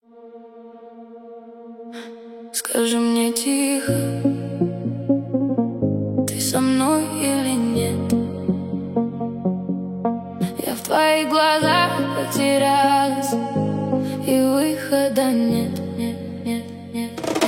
Скажи мне тихо, ты со мной или нет? Я в твоих глазах потерялась, и выхода нет, нет, нет, нет.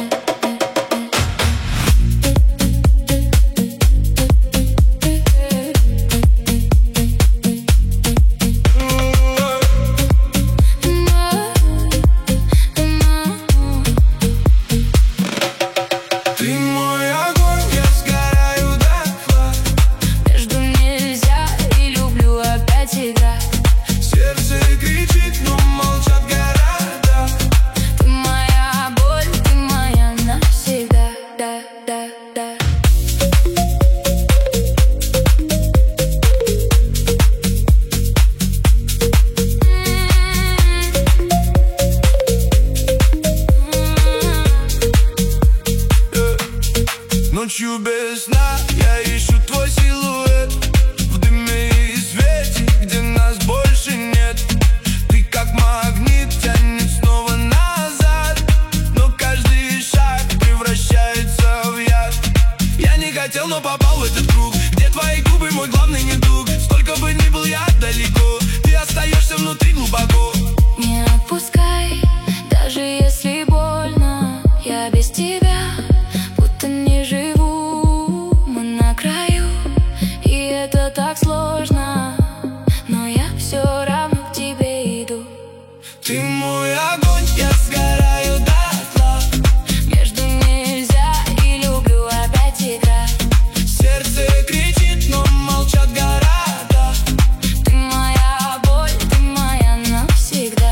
Ночью без сна я ищу твой силуэт в дыме и свете, где нас больше нет. Ты как магнит тянет снова назад, но каждый шаг превращается в яд. Я не хотел, но попал в этот круг, где твои губы мой главный недуг. Сколько бы ни был я далеко, ты остаешься внутри глубоко. Не отпускай, даже если больно, я без тебя не живу, мы на краю, и это так сложно, но я все равно к тебе иду. Ты мой огонь, я сгораю дотла. Между нельзя и люблю опять играть. Сердце кричит, но молчат города. Ты моя боль, ты моя навсегда.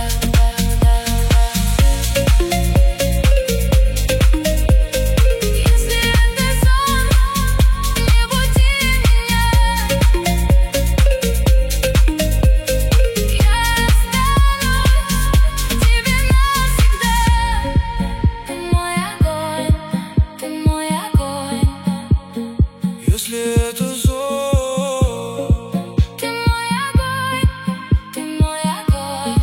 Если это сон, ты мой огонь, ты мой огонь.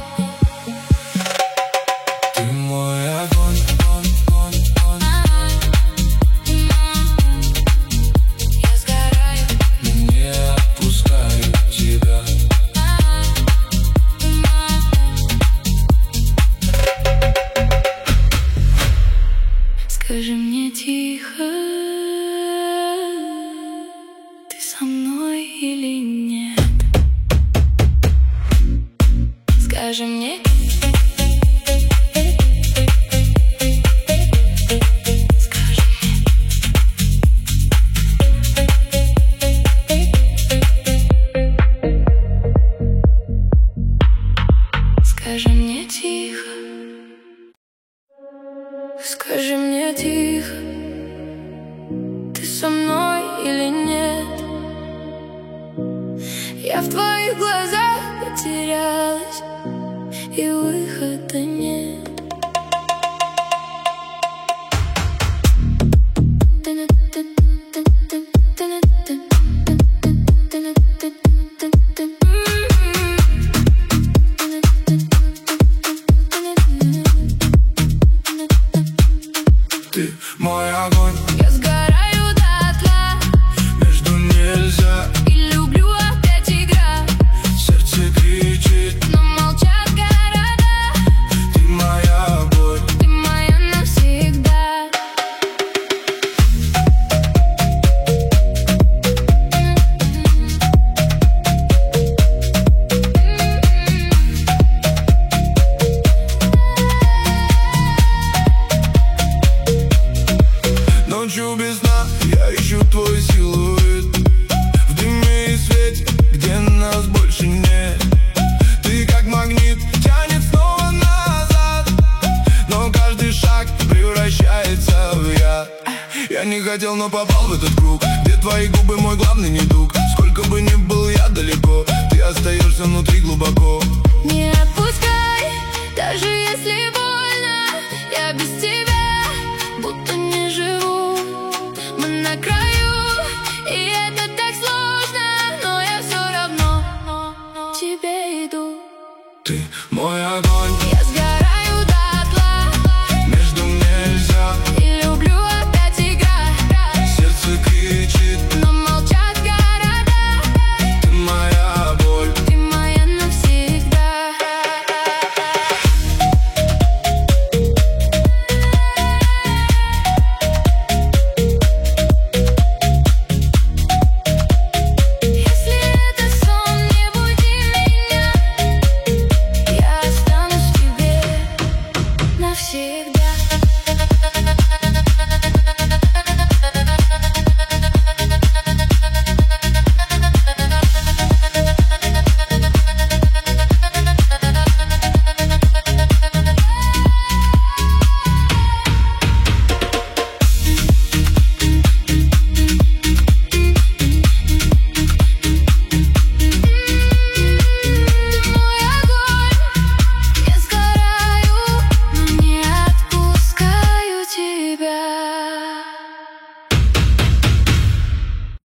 ты мой огонь, огонь, огонь. Я сгораю, Не отпускаю тебя. скажи мне тихо, ты со мной или нет? Скажи мне. Скажи мне тихо, скажи мне тихо, ты со мной или нет? Я в твоих глазах потерялась, и выхода нет. Ты мой огонь, Я сгораю дотла, между нельзя и люблю опять играть. Сердце кричит, Но молчат города. ты моя боль. Ты моя навсегда. Ночью без сна я ищу твой силуэт в дыме и свете, где нас больше нет. Ты как магнит тянет снова назад, но каждый шаг превращается в яд. Я не хотел, но попал в этот круг, где твои губы мой главный недуг. Сколько бы ни был я далеко, ты остаешься внутри глубоко. Не отпускай, даже если больно, я без тебя будто не живу. Мы на краю, и это так сложно, но я все равно к тебе иду. Ты мой огонь, Я сгораю дотла. все.